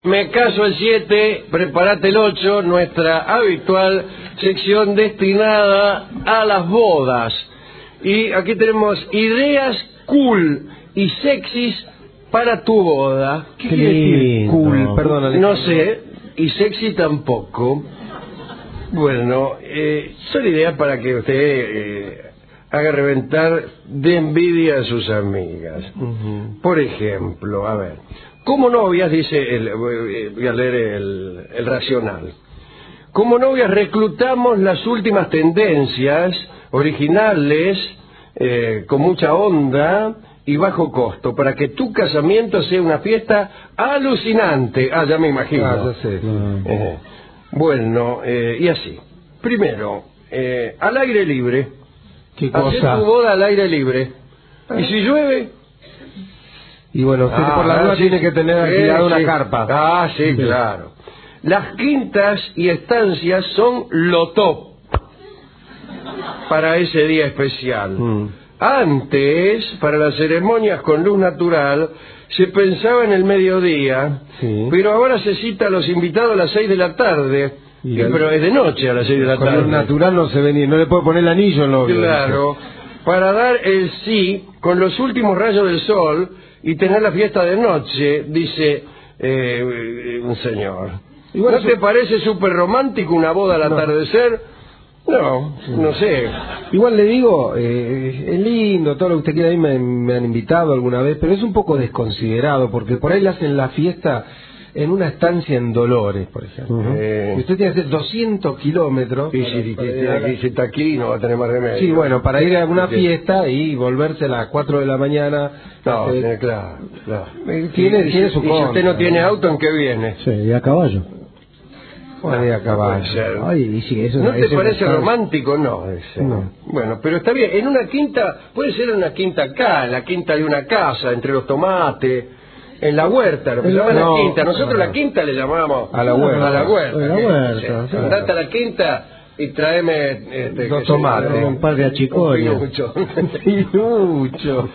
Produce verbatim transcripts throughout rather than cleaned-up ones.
Me caso el siete, prepárate el ocho, nuestra habitual sección destinada a las bodas. Y aquí tenemos ideas cool y sexys para tu boda. ¿Qué quiere decir cool? Perdónale. No sé, y sexy tampoco. Bueno, eh, son ideas para que usted eh, haga reventar de envidia a sus amigas. Uh-huh. Por ejemplo, a ver, como novias, dice, el, voy a leer el, el racional. Como novias reclutamos las últimas tendencias originales, eh, con mucha onda y bajo costo, para que tu casamiento sea una fiesta alucinante. Ah, ya me imagino. Ah, ya sé. Uh-huh. eh, Bueno, eh, y así. Primero, eh, al aire libre. ¿Qué Hacer cosa? tu boda al aire libre. ¿Y si llueve? Y bueno, usted Ah, por la duda sí, tiene que tener alquilada sí, una sí. carpa. Ah, sí, sí, claro. Las quintas y estancias son lo top para ese día especial. Mm. Antes, para las ceremonias con luz natural, se pensaba en el mediodía, sí. Pero ahora se cita a los invitados a las seis de la tarde. Y el... Pero es de noche a las seis de la con tarde. Con luz natural no se ve ni, no le puede poner el anillo en novio. Claro, para dar el sí con los últimos rayos del sol y tener la fiesta de noche, dice eh, un señor. Igual ¿No eso... te parece súper romántico una boda al no. atardecer? No, no sé. Igual le digo, eh, es lindo, todo lo que usted quiera, a mí me, me han invitado alguna vez, pero es un poco desconsiderado, porque por ahí le hacen la fiesta en una estancia en Dolores, por ejemplo. Uh-huh. eh, y usted tiene que hacer doscientos kilómetros. Y si, si, si está aquí no va a tener más remedio. Sí, bueno, para ir a una fiesta y volverse a las cuatro de la mañana. No, eh, tiene, claro, claro. Tiene, y, tiene su y si usted no tiene auto, ¿en qué viene? Sí, y a caballo. Bueno, a caballo. Ay, sí, eso, ¿No te eso parece está... romántico? No, ese. No. Bueno, pero está bien. En una quinta, puede ser en una quinta acá, en la quinta de una casa, entre los tomates, en la huerta, lo que se llama no, la quinta. Nosotros no. la quinta le llamamos a la huerta. A la huerta. A la huerta. Sí. Andate a la quinta y tráeme este, dos tomates, un par de achicoles. Un pinucho. Pinucho.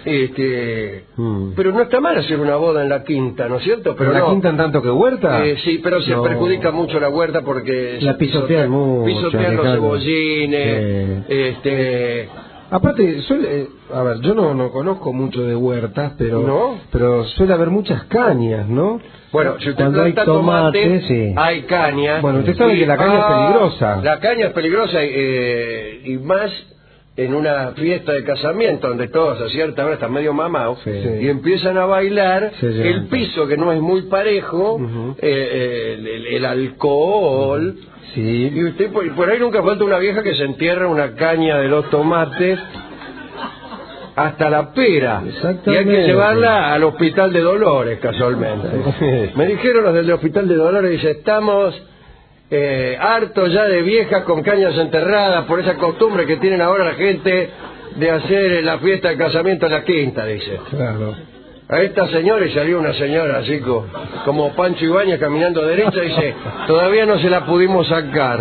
Este, hmm. Pero no está mal hacer una boda en la quinta, ¿no es cierto? Pero, ¿pero no, la quinta en tanto que huerta? Eh, sí, pero se no. perjudica mucho la huerta porque la pisotean mucho, pisotean los cebollines, sí. este. Aparte, suele, a ver, yo no, no conozco mucho de huertas, pero ¿No? pero suele haber muchas cañas, ¿no? Bueno, si usted Cuando planta hay tomate, tomate, sí. hay caña. Bueno, usted sabe y, que la caña ah, es peligrosa. La caña es peligrosa eh, y más en una fiesta de casamiento donde todos a cierta hora están medio mamados, sí. Y empiezan a bailar, sí, sí, el piso que no es muy parejo, uh-huh. eh, el, el alcohol, uh-huh. Sí. Y usted por, por ahí nunca falta una vieja que se entierra una caña de los tomates hasta la pera, y hay que llevarla al hospital de Dolores casualmente. Me dijeron los del hospital de Dolores, dice, estamos Eh, harto ya de viejas con cañas enterradas por esa costumbre que tienen ahora la gente de hacer la fiesta de casamiento en la quinta, dice. Claro. A esta señora, y salió una señora así como, como Pancho Ibáñez caminando derecha, dice, todavía no se la pudimos sacar.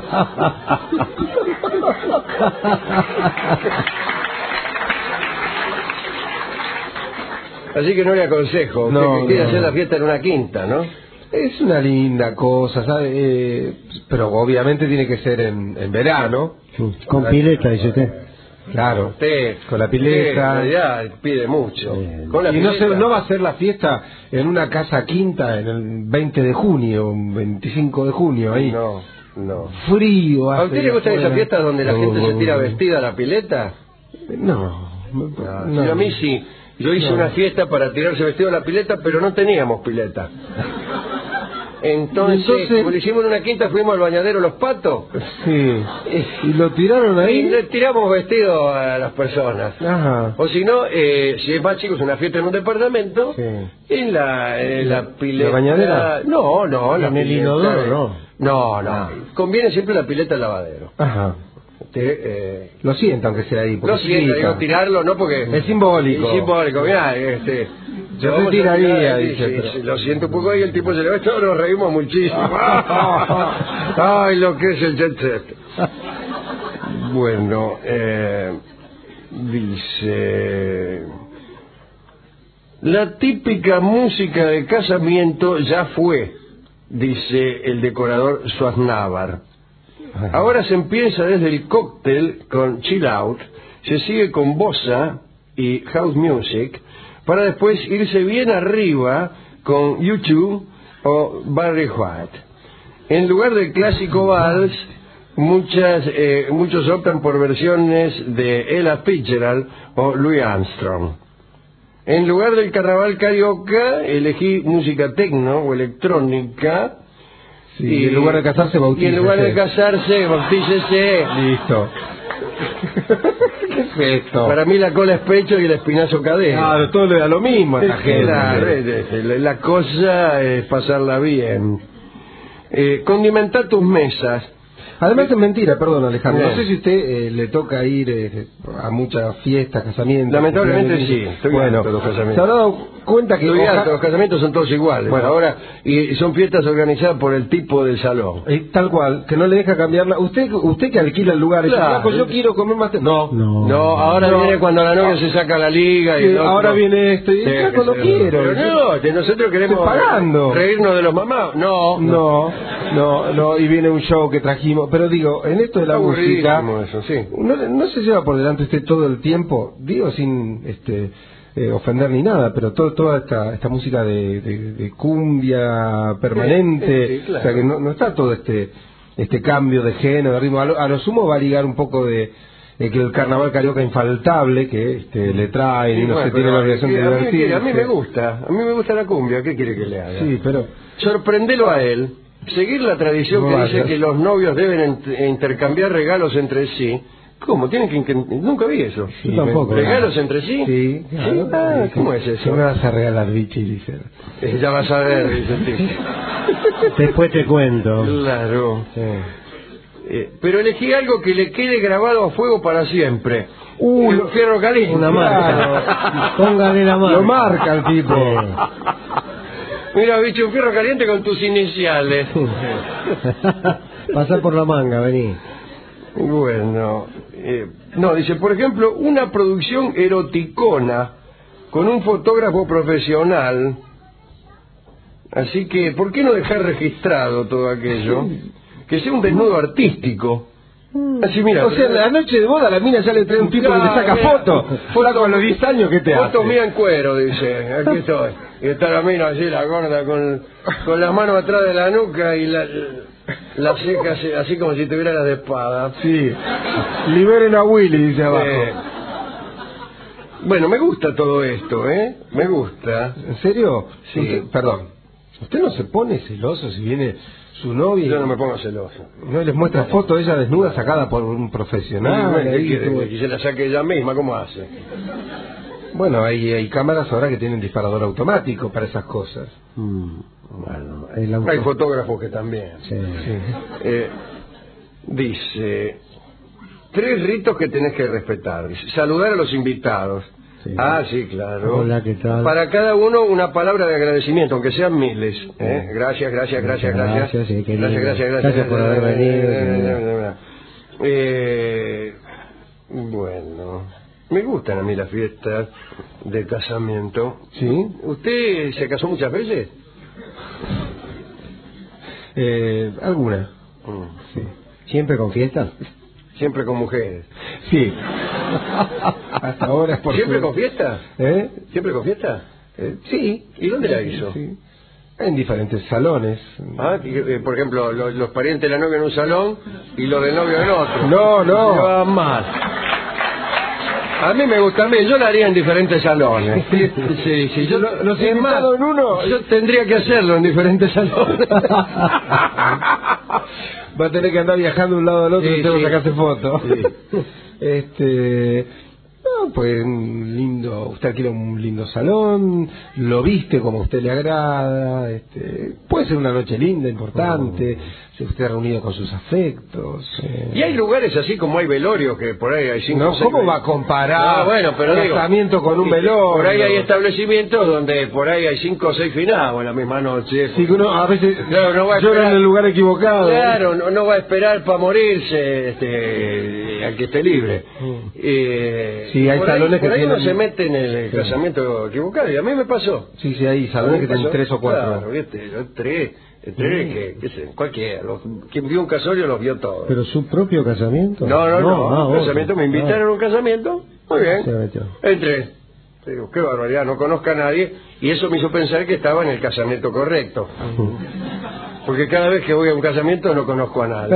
Así que no le aconsejo, no, que, que quiere no. hacer la fiesta en una quinta, ¿no? Es una linda cosa, ¿sabe? Eh, pero obviamente tiene que ser en, en verano. Con pileta, dice usted. Claro, usted, con la pileta. Usted, ya pide mucho. Eh, con la y no, se, no va a ser la fiesta en una casa quinta en el veinte de junio, veinticinco de junio, ahí. No, no. Frío. ¿A usted le gustan esas fiestas donde la no, gente se tira vestida a la pileta? No. No, no. Sí, a mí sí. Yo hice no. una fiesta para tirarse vestido a la pileta, pero no teníamos pileta. Entonces, Entonces, como le hicimos en una quinta, fuimos al bañadero Los Patos. Sí. Y lo tiraron ahí. Y le tiramos vestido a las personas. Ajá. O si no, eh, si es más chicos, una fiesta en un departamento, sí. en la, en la pileta. ¿La bañadera? No, no, la en el pileta. inodoro, no. No, no. Ah. Conviene siempre la pileta al lavadero. Ajá. Usted, eh, lo sienta aunque sea ahí. Lo sienta, digo, tirarlo, no porque... Es simbólico. Es simbólico, mirá, este... Yo te tiraría, sí, dice. Sí, pero... sí, lo siento un poco ahí, el tipo se le va, todos nos reímos muchísimo. Ay, lo que es el jet set. Bueno, eh, dice... La típica música de casamiento ya fue, dice el decorador Swaznavar. Ahora se empieza desde el cóctel con chill out, se sigue con bossa y house music, para después irse bien arriba con U dos o Barry White. En lugar del clásico vals, muchas, eh, muchos optan por versiones de Ella Fitzgerald o Louis Armstrong. En lugar del carnaval carioca, elegí música tecno o electrónica. Sí, y en lugar de casarse, bautícese. Y en lugar de casarse, bautícese. Listo. ¿Qué es esto? Para mí la cola es pecho y el espinazo cadera. Claro, todo le da lo mismo a la gente. Claro, la cosa es pasarla bien. Eh, condimentar tus mesas. Además es mentira, perdón Alejandro, Bien. no sé si usted eh, le toca ir eh, a muchas fiestas, casamientos. Lamentablemente sí, estoy bueno, harto de los casamientos. ¿se ha dado cuenta que Estoy oja... harto, los casamientos son todos iguales? Bueno, ahora y son fiestas organizadas por el tipo del salón. Eh, tal cual, que no le deja cambiarla. Usted usted que alquila el lugar, dice, Claro. "Ah, pues yo quiero comer más... te-". No, No. No, ahora No. viene cuando la novia se saca la liga y Sí, el otro- ahora viene esto y Sí, ya cuando sí, quiero. pero no, que nosotros queremos Estoy pagando. reírnos de los mamás. No, No, no, no, y viene un show que trajimos. Pero digo, en esto de la música, aburridísimo eso, sí. no, no se lleva por delante usted todo el tiempo, digo sin este eh, ofender ni nada, pero todo, toda esta, esta música de, de, de cumbia permanente, Sí, sí, claro. o sea que no, no está todo este este cambio de género, de ritmo. A lo, a lo sumo va a ligar un poco de, de que el carnaval carioca infaltable que este, le traen y Sí, no bueno, se tiene pero la obligación de a mí, divertirse. a mí me gusta, a mí me gusta la cumbia, ¿qué quiere que le haga? Sí, pero Sorprendelo a él, seguir la tradición No que vayas. dice que los novios deben ent- intercambiar regalos entre sí. ¿Cómo? Tienen que inten- nunca vi eso. Sí, Yo tampoco. ¿Regalos entre sí? sí, claro. Ah, Sí, ¿cómo sí. es eso? ¿Qué me vas a regalar, bichi? Dice. Eh, Ya vas a ver, dice el tipo. Después te cuento. Claro. Sí. Eh, pero elegí algo que le quede grabado a fuego para siempre. Uh, Un fierro caliente. Una marca. Póngale la marca. Lo marca el tipo. Mira, bicho, un fierro caliente con tus iniciales. Pasá por la manga, vení. Bueno, eh, no, dice, por ejemplo, una producción eroticona con un fotógrafo profesional. Así que, ¿por qué no dejar registrado todo aquello? Que sea un desnudo artístico. Así, mira. O sea, la noche de boda la mina ya le trae un tipo que le saca Mira, fotos. Foto a los diez años, ¿qué te Foto hace? mía en cuero, dice. Aquí estoy. Y está la mina así, la gorda, con, con las manos atrás de la nuca y la, la ceja así, así como si tuviera las de espada. Sí. Liberen a Willy, dice abajo. Eh, bueno, me gusta todo esto, ¿eh? Me gusta. ¿En serio? Sí. Usted- perdón. ¿Usted no se pone celoso si viene su novia y Yo no me pongo celoso. no les muestra foto de ella desnuda sacada por un profesional? Bueno, ¿qué ahí, quiere? todo? Que se la saque ella misma, ¿cómo hace? Bueno, hay, hay cámaras ahora que tienen disparador automático para esas cosas. Mm, Bueno, el auto. Hay fotógrafos que también. Sí. Eh, dice, tres ritos que tenés que respetar. Dice, saludar a los invitados. Sí. Ah, sí, claro. Hola, ¿qué tal? Para cada uno una palabra de agradecimiento, aunque sean miles. ¿eh? Gracias, gracias, gracias, gracias. Gracias, sí, qué lindo. Gracias, gracias, gracias. Gracias por haber venido. Eh, bueno, me gustan a mí las fiestas de casamiento. ¿Sí? ¿Usted se casó muchas veces? Eh, ¿Alguna? Mm. Sí. ¿Siempre con fiestas? Siempre con mujeres. Sí. Hasta ahora es por ¿Siempre su- con fiesta? ¿Eh? ¿Siempre con fiesta? Eh, sí. ¿Y dónde la hizo? Sí. En diferentes salones. Ah, que, eh, por ejemplo, lo- los, parientes de la novia en un salón y los del novio en otro. No, no. Se llevaban mal. A mí me gusta, a mí, yo la haría en diferentes salones. Sí, sí, sí, yo, Lo- los es invitados más, en uno. yo tendría que hacerlo en diferentes salones. Va a tener que andar viajando de un lado al otro Sí, y tengo sí. que sacarse fotos. Sí. Este, no, pues un lindo, usted alquila un lindo salón, lo viste como a usted le agrada, este, puede ser una noche linda, importante, si usted reunido con sus afectos. eh. Y hay lugares así como hay velorios que por ahí hay cinco No, o seis ¿cómo ve- va a comparar No, bueno, pero digo, casamiento con un y- velorio? Por ahí hay establecimientos donde por ahí hay cinco o seis finados en la misma noche. Sí, que uno a veces Claro, no va a llora esperar. en el lugar equivocado. Claro, no, no va a esperar para morirse este, al que esté libre. Eh, sí, hay por salones ahí, por que ahí tienen... uno se mete en el sí. casamiento equivocado, y a mí me pasó. Sí, sí, hay salones que tienen tres o cuatro. Claro, ¿viste? Yo tres, tres mm. que, qué sé, cualquiera. Los, quien vio un casorio los vio todos. ¿Pero su propio casamiento? No, no, no. no, un casamiento, me invitaron a un casamiento, muy bien. Entré. Digo, qué barbaridad, no conozco a nadie, y eso me hizo pensar que estaba en el casamiento correcto. Porque cada vez que voy a un casamiento no conozco a nadie.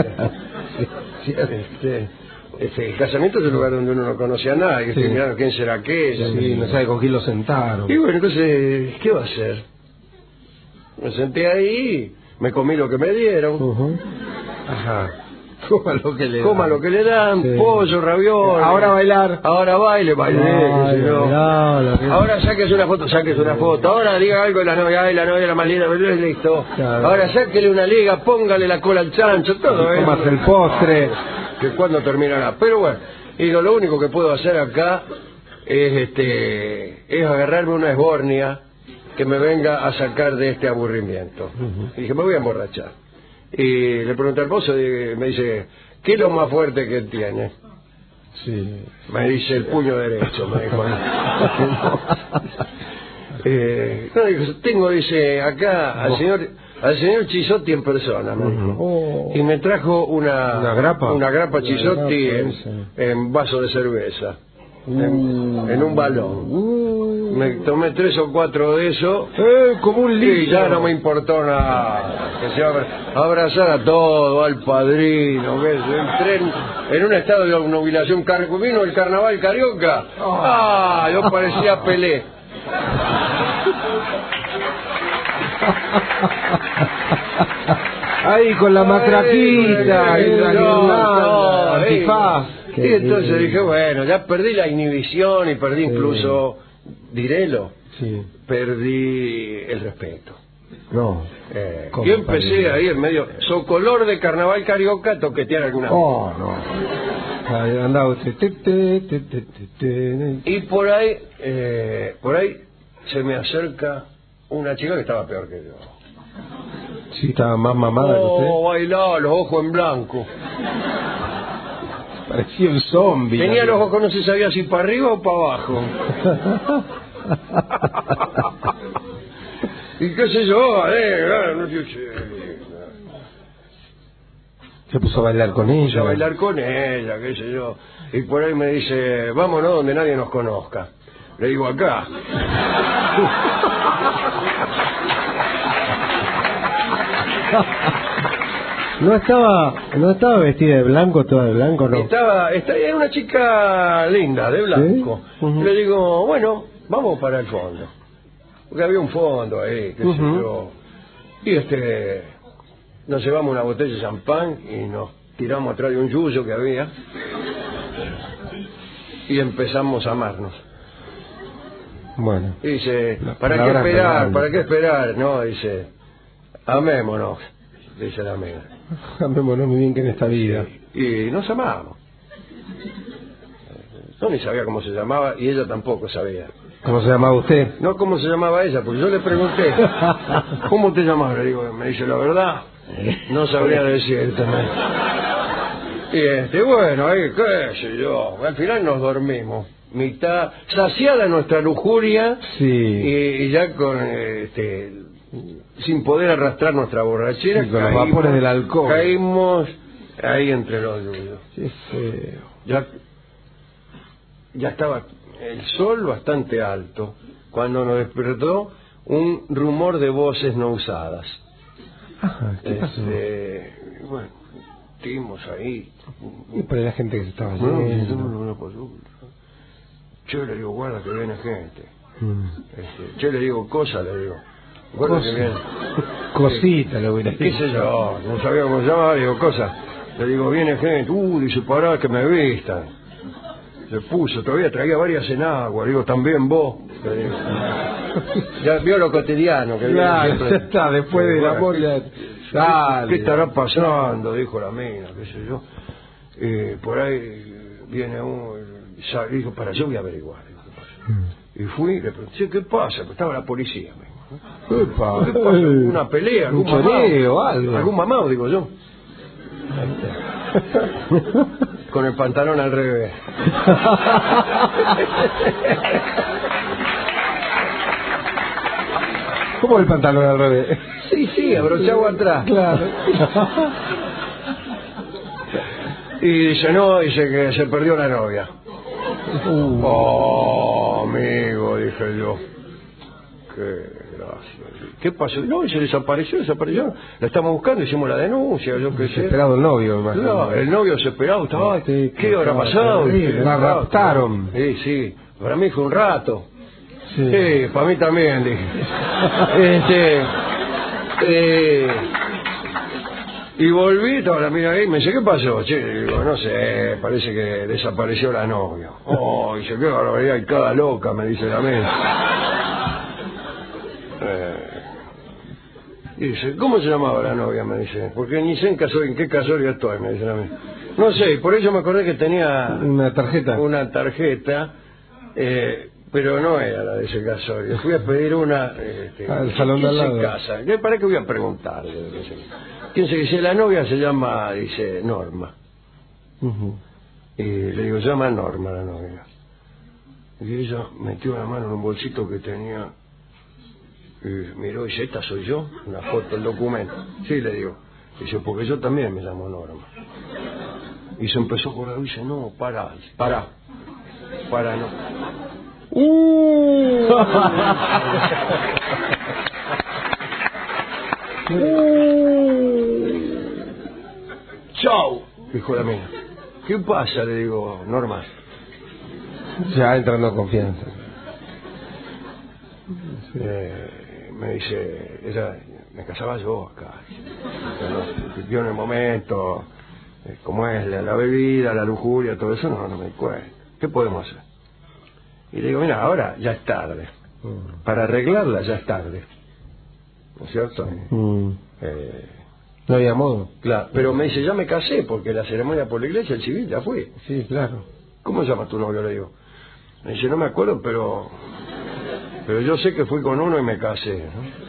este, este, el casamiento es el lugar donde uno no conoce a nadie, sí. Mirando quién será aquella, sí, no sabe con quién lo sentaron. Y bueno, entonces, ¿qué va a hacer? Me senté ahí, me comí lo que me dieron. Uh-huh. Ajá. Coma lo que le Coma dan, lo que le dan sí. Pollo, ravioles. Ahora bailar. Ahora baile, baile. Ay, no. bailala, ahora sáquese una foto, sáquese una foto. Ahora diga algo de la novia, ay, la novia la más linda, listo. Claro. Ahora sáquele una liga, póngale la cola al chancho, todo. ¿Eh? Comas el postre. Que cuando terminará. Pero bueno, y lo, lo único que puedo hacer acá es este es agarrarme una esbornia que me venga a sacar de este aburrimiento. Uh-huh. Y dije, me voy a emborrachar. Y le pregunté al mozo, me dice, ¿qué es lo más fuerte que tiene? Sí. Me dice el puño derecho, me dijo. eh, no, dijo, tengo, dice, acá al señor al señor Chisotti en persona, me dijo. Oh. Y me trajo una una grapa, una grapa Chisotti en, en vaso de cerveza, uh. en, en un balón. Uh. Me tomé tres o cuatro de eso, eh, como un litro. Y ya no me importó nada. Que se abra, abrazar a todo, al padrino, que entré en, en un estado de obnubilación. Vino el carnaval carioca. Oh. Ah, yo parecía Pelé. Ahí con la matraquita, y la no, antifaz. Y entonces dije, bueno, ya perdí la inhibición y perdí incluso... Dirélo, sí. Perdí el respeto. No. Eh, y empecé ahí en medio, socolor de carnaval carioca, a toquetear alguna Oh, no. Ahí andaba usted. Y por ahí, eh, por ahí se me acerca una chica que estaba peor que yo. Sí, estaba más mamada oh, que usted. Oh, bailaba, los ojos en blanco. Parecía un zombie. Tenía los ojos, no se sabía si para arriba o para abajo. Y qué sé yo, eh, no sé, se puso a bailar con ella. Se puso a bailar con ella, qué sé yo. Y por ahí me dice, vámonos donde nadie nos conozca. Le digo, acá. No estaba, no estaba vestida de blanco, toda de blanco, no. Estaba, estaba era una chica linda, de blanco. ¿Sí? Uh-huh. Le digo, bueno, vamos para el fondo. Porque había un fondo ahí, qué uh-huh. sé yo. Y este, nos llevamos una botella de champán y nos tiramos atrás de un yuyo que había. Y empezamos a amarnos. Bueno. Y dice, ¿para qué esperar? ¿Para qué esperar? No, dice, amémonos, dice la amiga. Amémonos muy bien que en esta vida. Sí. Y nos amábamos. Yo ni sabía cómo se llamaba y ella tampoco sabía. ¿Cómo se llamaba usted? No, cómo se llamaba ella, porque yo le pregunté, ¿cómo te llamas? Le digo, me dice, la verdad, no sabría decirte. Y este, bueno, ahí, qué sé yo, al final nos dormimos. Mitad, saciada nuestra lujuria, sí. y, y ya con, este, sin poder arrastrar nuestra borrachera, sí, con caímos, los vapores del alcohol. Caímos ahí entre los yuyos. Qué feo. Ya, ya estaba el sol bastante alto cuando nos despertó un rumor de voces no usadas. Ajá, ¿qué pasó? Este, bueno, estuvimos ahí. Y por la gente que se estaba no, yendo. No, no, no, no, yo le digo, guarda que viene gente. Mm. Este, yo le digo cosas, le digo. Guarda que viene. Cosita, le hubiera dicho. ¿Qué sé yo? No sabía cómo se llamaba, le digo cosas. Le digo, viene gente. Uh, dice, pará que me vistan. Se puso, todavía traía varias en agua. Le digo, también vos. Le digo. Ya vio lo cotidiano. Que claro, siempre. Está, después de la moria. ¿Qué estará pasando? Dijo la mina, qué sé yo. Eh, por ahí viene uno. Y dijo, para, yo voy a averiguar. Mm. Y fui, le pregunté, ¿qué pasa? Pues estaba la policía. ¿Qué pasa? ¿Qué pasa? ¿Una pelea? ¿Algún mamado? Algo. ¿Algún mamado, digo yo? Con el pantalón al revés. ¿Cómo el pantalón al revés? Sí, sí, abrochado atrás. Claro. Y dice, no, dice que se perdió la novia. Uh. Oh, amigo, dije yo. Qué gracia. ¿Qué pasó? No, se desapareció, desapareció. La estamos buscando, hicimos la denuncia, yo qué sé. Desesperado el novio, imagino. No, el novio desesperado estaba. Sí, ¿Qué habrá pasado? La raptaron. Sí, sí. Para mí fue un rato. Sí, sí, para mí también, dije. este. Eh, y volví, estaba la mina ahí, me dice, ¿qué pasó? Che, digo, no sé, parece que desapareció la novia. Oh, dice, qué barbaridad, y cada loca, me dice la mina. Eh, y dice, ¿cómo se llamaba la novia? Me dice, porque ni sé en, caso, en qué casorio estoy, me dice la mina. No sé, por eso me acordé que tenía una tarjeta. Una tarjeta, eh, pero no era la de ese casorio. Fui a pedir una este, al salón de al lado. En casa. ¿Para qué voy a preguntar? ¿Quién se dice? La novia se llama, dice, Norma. Uh-huh. Y le digo, se llama Norma la novia. Y ella metió la mano en un bolsito que tenía y miró y dice, ¿esta soy yo? Una foto, el documento. Sí, le digo. Dice, porque yo también me llamo Norma. Y se empezó a correr y dice, no, para, para, para, no. ¡Uh! ¡Uh! ¡Chau! Dijo la mina. ¿Qué pasa? Le digo, Norma. Ya entrando en confianza. Eh, me dice, ella, me casaba yo acá. Yo en el momento, eh, como es la, la bebida, la lujuria, todo eso, no, no me di cuenta. ¿Qué podemos hacer? Y le digo, mira, ahora ya es tarde. Mm. Para arreglarla ya es tarde. ¿No es cierto? Mm. Eh, no había modo. Claro, pero me dice, ya me casé, porque la ceremonia por la iglesia, el civil ya fue. Sí, claro. ¿Cómo se llama tu novio? Le digo. Me dice, no me acuerdo, pero pero yo sé que fui con uno y me casé,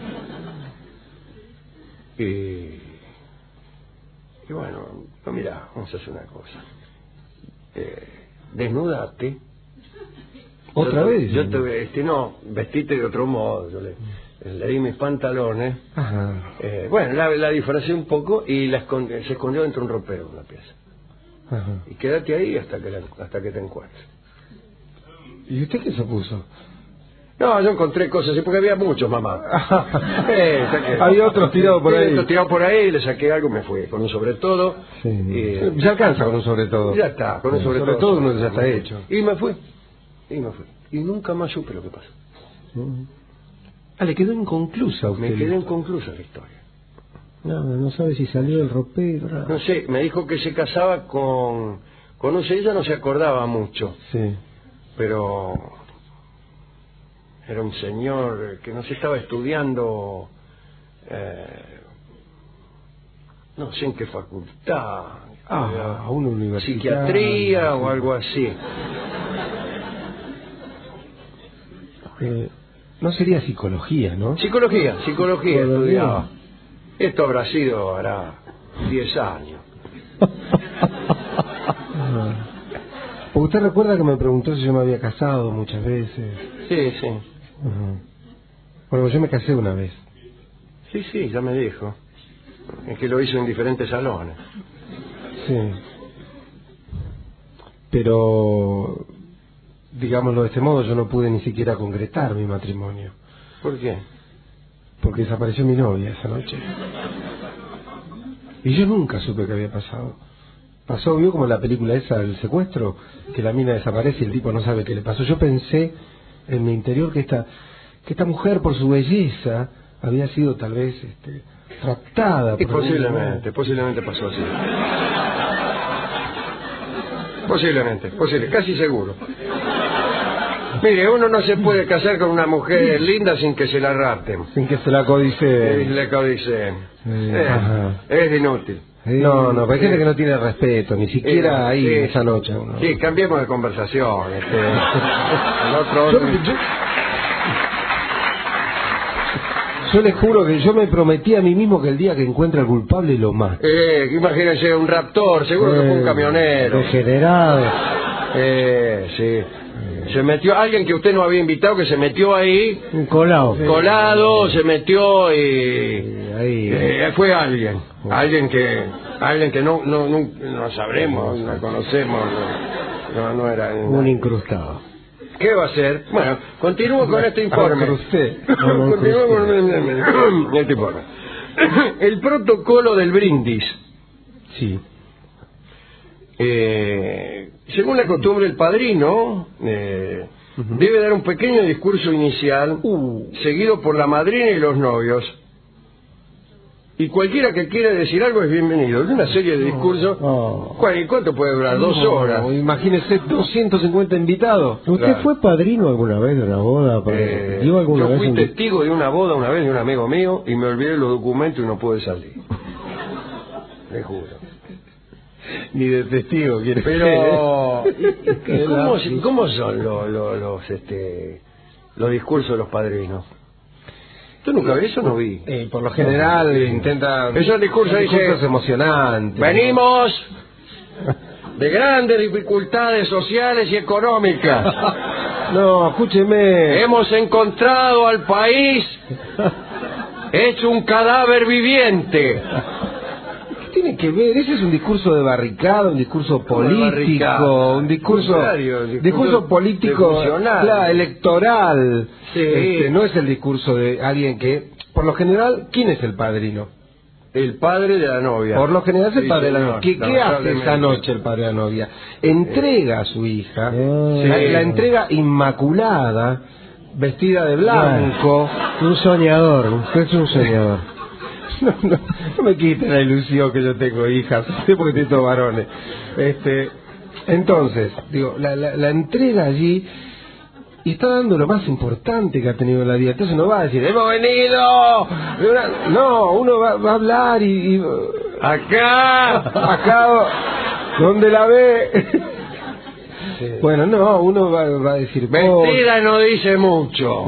¿no? Y, y bueno, no, mira, vamos a hacer una cosa. Eh, desnúdate. ¿Otra yo, vez? Yo te vestí, no, vestite de otro modo. Yo le, le di mis pantalones. Ajá. Eh, bueno, la, la disfracé un poco y la escondí, se escondió dentro de un ropero en la pieza. Ajá. Y quédate ahí hasta que, la, hasta que te encuentres. ¿Y usted qué se puso? No, yo encontré cosas así, porque había muchos, mamá. eh, había otros tirados por ahí. Otros tirados por ahí, le saqué algo y me fui. Con un sobre todo. Sí. Y, ya alcanza con un sobre todo. Ya está, con un sobre, sobre todo. Sobre todo uno ya está hecho. Y me fui. Y me fui. Y nunca más supe lo que pasó. Uh-huh. Ah, le quedó inconclusa a usted. Me quedó inconclusa la historia. No, no sabe si salió el ropero. No. no sé, me dijo que se casaba con... Con un... Ella no se acordaba mucho. Sí. Pero... Era un señor que no se estaba estudiando... Eh, no sé en qué facultad. Ah, a una universidad. Psiquiatría o algo así. Eh, no sería psicología, ¿no? Psicología, psicología estudiaba. Esto habrá sido, hará diez años. ¿Usted recuerda que me preguntó si yo me había casado muchas veces? Sí, sí. Uh-huh. Bueno, yo me casé una vez. Sí, sí, ya me dijo. Es que lo hizo en diferentes salones. Sí. Pero... digámoslo de este modo, yo no pude ni siquiera concretar mi matrimonio. ¿Por qué? Porque desapareció mi novia esa noche. Y yo nunca supe qué había pasado. Pasó, vio como la película esa, el secuestro, que la mina desaparece y el tipo no sabe qué le pasó. Yo pensé en mi interior que esta, que esta mujer, por su belleza, había sido tal vez este, raptada. Y posiblemente, posiblemente pasó así. Posiblemente, posible, casi seguro. Mire, uno no se puede casar con una mujer linda sin que se la rapten. Sin que se la codiceen. Sin la codiceen. Sí, eh, es inútil. Sí, no, no, hay gente que no tiene respeto, ni siquiera eh, ahí sí, esa noche. Uno. Sí, cambiemos de conversación. Este, el otro... Yo, yo, Yo les juro que yo me prometí a mí mismo que el día que encuentre al culpable lo mato. Eh, imagínense, un raptor, seguro eh, que fue un camionero. Degenerado. Eh, sí. Se metió alguien que usted no había invitado, que se metió ahí. Un colado. Colado, se metió y... Ahí. Eh, fue alguien. Alguien que alguien que no no no, no sabremos, no conocemos. No, no, no era... Un incrustado. ¿Qué va a hacer? Bueno, continúo con este informe. Usted. Continúo con este informe. El protocolo del brindis. Sí. Eh, según la costumbre, el padrino eh, uh-huh. debe dar un pequeño discurso inicial, uh. seguido por la madrina y los novios. Y cualquiera que quiera decir algo es bienvenido. Es una serie de discursos. Oh, oh. ¿Y cuánto puede durar? Dos no, horas. Imagínese doscientos cincuenta invitados. ¿Usted claro. fue padrino alguna vez de una boda? Eh, ¿Yo alguna yo vez fui un... testigo de una boda una vez de un amigo mío y me olvidé los documentos y no pude salir. Me juro. Ni de testigo quiere. Pero ¿cómo, ¿cómo son los, los, los, este, los discursos de los padrinos? ¿Tú nunca ves eso? No vi. Eh, por lo general no, intentan... Es un discurso, dice... emocionante. Venimos de grandes dificultades sociales y económicas. No, escúcheme. Hemos encontrado al país hecho un cadáver viviente. ¿Qué tiene que ver? Ese es un discurso de barricada, un discurso político, un discurso, discurso, discurso político, claro, electoral. Sí. Este, no es el discurso de alguien que, por lo general, ¿quién es el padrino? El padre de la novia. Por lo general es el sí, padre de la novia. ¿Qué, ¿qué hace esa noche el padre de la novia? Entrega a su hija, sí. la, la entrega inmaculada, vestida de blanco. Un soñador, usted es un soñador. No, no, no me quite la ilusión que yo tengo hijas, porque tengo todos varones. Este, entonces, digo, la, la, la entrega allí y está dando lo más importante que ha tenido en la vida. Entonces no va a decir, ¡hemos venido! No, uno va, va a hablar y, y... ¡Acá! ¡Acá! ¿Dónde la ve? Sí. Bueno, no, uno va, va a decir... Mentira oh. no dice mucho.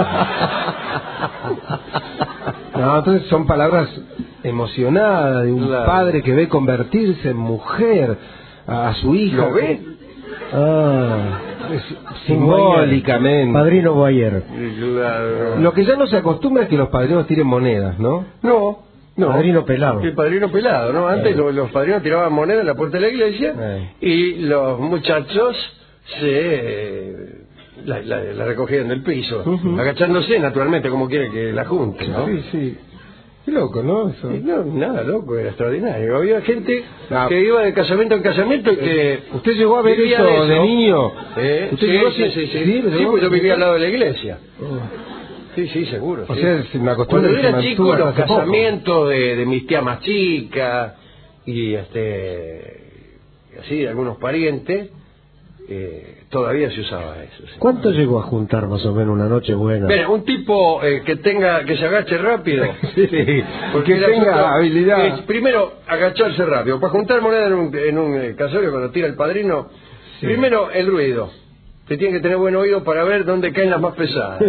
No, entonces son palabras emocionadas de un claro. padre que ve convertirse en mujer a, a su hija. ¿Lo ve? Ah, simbólicamente. Padrino Boyer. Claro. Lo que ya no se acostumbra es que los padrinos tiren monedas, ¿no? No. No, padrino pelado. El padrino pelado, ¿no? Antes eh. los, los padrinos tiraban monedas en la puerta de la iglesia eh. y los muchachos se... La, la, la recogían del piso, uh-huh. agachándose naturalmente como quiere que la junte, ¿no? Sí, sí. Qué loco, ¿no? Eso. Sí, no, nada loco, era extraordinario. Había gente no. que iba de casamiento en casamiento y que... ¿Usted llegó a ver eso de, eso de niño? ¿Eh? ¿Usted sí, llegó sí, sí, sí, sí, sí, sí, pues yo vivía al lado de la iglesia. Oh. Sí, sí, seguro. O sí. sea, es una costumbre. Cuando era chico, los casamientos de, de mis tías más chicas y este así de algunos parientes, eh, todavía se usaba eso. ¿Sí? ¿Cuánto llegó a juntar más o menos una noche buena? Mira, un tipo eh, que tenga que se agache rápido, sí, porque que tenga asunto, habilidad. Es, primero, agacharse rápido. Para juntar moneda en un, en un eh, casorio cuando tira el padrino, sí. primero el ruido. Te tiene que tener buen oído para ver dónde caen las más pesadas.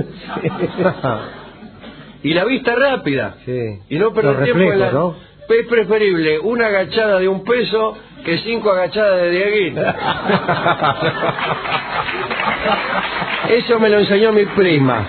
Y la vista rápida. Sí. Y no perder tiempo en la... ¿no? Es preferible una agachada de un peso que cinco agachadas de Dieguita. Eso me lo enseñó mi prima.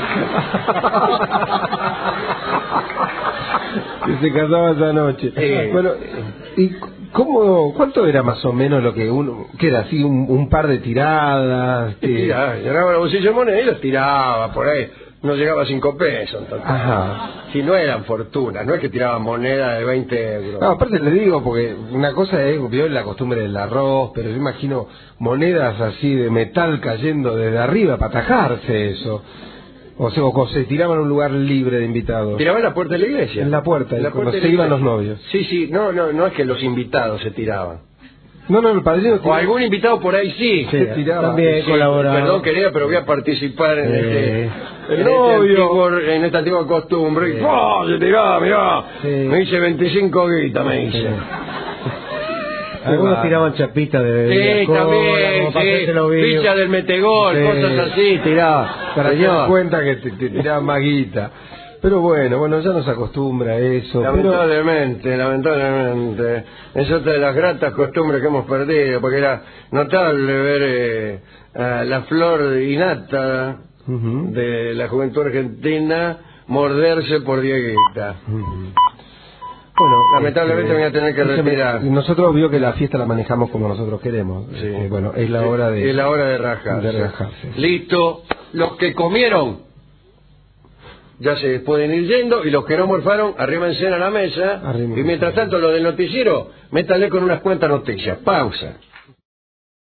Que se casaba esa noche. Eh, bueno, ¿y cómo, cuánto era más o menos lo que uno, que era así un, un par de tiradas? Que... Tiraba, llenaba la bolsillo de moneda y los tiraba por ahí. No llegaba a cinco pesos en total. Ajá. Si no eran fortunas, no es que tiraban moneda de veinte euros. No, aparte le digo, porque una cosa es, vio la costumbre del arroz, pero yo imagino monedas así de metal cayendo desde arriba para atajarse eso. O sea, o se tiraban en un lugar libre de invitados. Tiraban en la puerta de la iglesia. En la puerta, en la cuando puerta se iban los novios. Sí, sí, no, no, no es que los invitados se tiraban. No, no, el padrino... O algún invitado por ahí sí. Sí, tiraba. También sí, colaboraba. Perdón, querida, pero voy a participar en, eh, este, en, este antiguo, en esta antigua costumbre. Sí. Y ¡oh! Se tiraba, mirá. Sí. Me hice veinticinco guitas, me hice. Sí. Algunos tiraban chapitas de... Sí, de cola, también, sí. Ficha del metegol, sí. Cosas así, tiraba. Para que te cuenta que te, te tiraban más guita. Pero bueno, bueno, ya nos acostumbra a eso. Lamentablemente, pero... lamentablemente. Es otra de las gratas costumbres que hemos perdido, porque era notable ver eh, a la flor innata uh-huh. de la juventud argentina morderse por Dieguita. Uh-huh. Bueno, lamentablemente este, voy a tener que retirar. Nosotros vio que la fiesta la manejamos como nosotros queremos. Sí. Eh, bueno, es la hora de... Es la hora de rajarse. De rajarse. Listo. Los que comieron ya se pueden ir yendo, y los que no morfaron, arrímense a la mesa. Arrímense. Y mientras tanto, lo del noticiero, métale con unas cuantas noticias. Pausa.